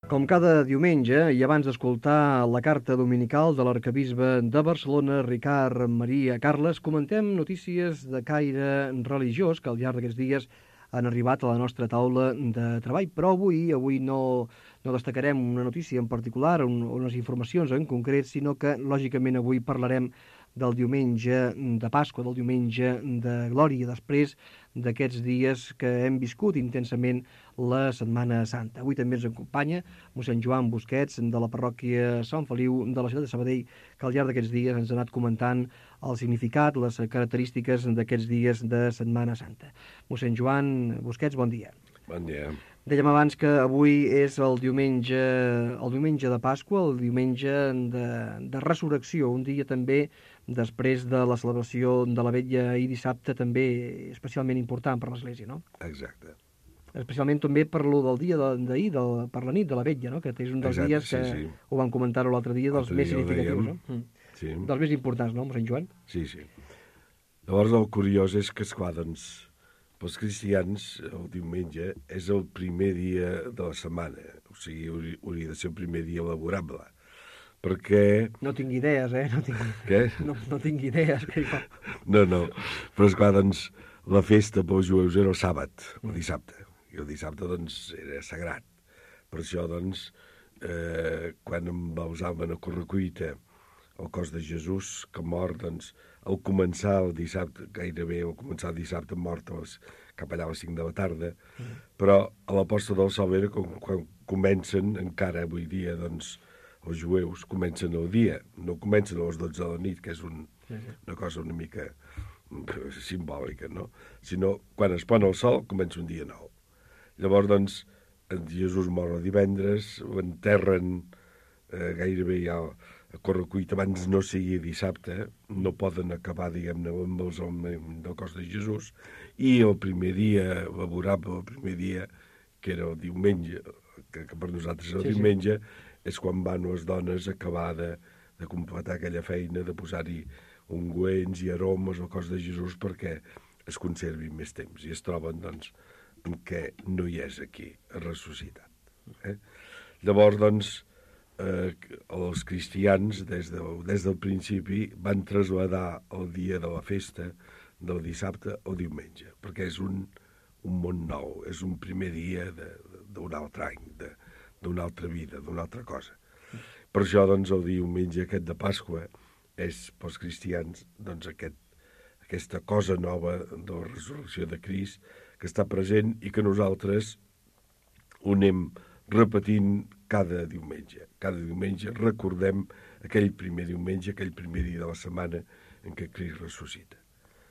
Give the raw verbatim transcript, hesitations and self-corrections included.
Com cada diumenge, i abans d'escoltar la carta dominical de l'arcabisbe de Barcelona, Ricard Maria Carles, comentem notícies de caire religiós que al llarg d'aquests dies han arribat a la nostra taula de treball. Però avui avui no, no destacarem una notícia en particular, un, unes informacions en concret, sinó que, lògicament, avui parlarem del diumenge de Pasqua, del diumenge de Glòria, després d'aquests dies que hem viscut intensament la Setmana Santa. Avui també ens acompanya mossèn Joan Busquets, de la parròquia Sant Feliu de la ciutat de Sabadell, que al llarg d'aquests dies ens ha anat comentant el significat, les característiques d'aquests dies de Setmana Santa. Mossèn Joan Busquets, bon dia. Bon dia. Dèiem abans que avui és el diumenge, el diumenge de Pasqua, el diumenge de, de resurrecció, un dia també després de la celebració de la vetlla i dissabte també especialment important per l'Església, no? Exacte. Especialment també per lo del dia d'ahir, de, per la nit de la vetlla, no? Que és un dels Exacte, dies que, sí, sí. ho vam comentar-ho l'altre dia, dels L'altre més dia ho significatius, dèiem. no? Mm. Sí. Dels més importants, no, mossèn Joan? Sí, sí. Llavors el curiós és que, esclar, doncs, pels cristians el diumenge és el primer dia de la setmana, o sigui, hauria, hauria de ser el primer dia laborable, perquè... No tinc idees, eh? No tinc, Què? no, no tinc idees. Que jo... No, no, però esclar, doncs, la festa pels jueus era el sàbat, el dissabte, i el dissabte, doncs, era sagrat. Per això, doncs, eh, quan embalsaven a correcuita el cos de Jesús, que mor, doncs, al començar el dissabte, gairebé al començar el dissabte mort a les, cap allà a les cinc de la tarda, mm. però a la posta del sol era quan, quan comencen, encara avui dia, doncs, els jueus comencen el dia, no comencen a les dotze de la nit, que és un, una cosa una mica simbòlica, no? Sinó, quan es pon el sol, comença un dia nou. Llavors, doncs, en Jesús mor el divendres, ho enterren eh, gairebé ja a correcuita, abans no sigui dissabte, no poden acabar, diguem-ne, amb el del cos de Jesús, i el primer dia laborable, el primer dia, que era el diumenge, que, que per nosaltres era el Sí, diumenge, sí. És quan van les dones a acabar de, de completar aquella feina, de posar-hi ungüents i aromes al cos de Jesús perquè es conservi més temps, i es troben, doncs, que no hi és aquí, ressuscitat. Eh? Llavors, doncs, eh, els cristians, des del, des del principi, van traslladar el dia de la festa del dissabte al diumenge, perquè és un, un món nou, és un primer dia d'un altre any, d'una altra vida, d'una altra cosa. Per això, doncs, el diumenge aquest de Pasqua és, pels cristians, doncs, aquest, aquesta cosa nova de la resurrecció de Crist, que està present i que nosaltres ho anem repetint cada diumenge. Cada diumenge recordem aquell primer diumenge, aquell primer dia de la setmana en què Crist ressuscita.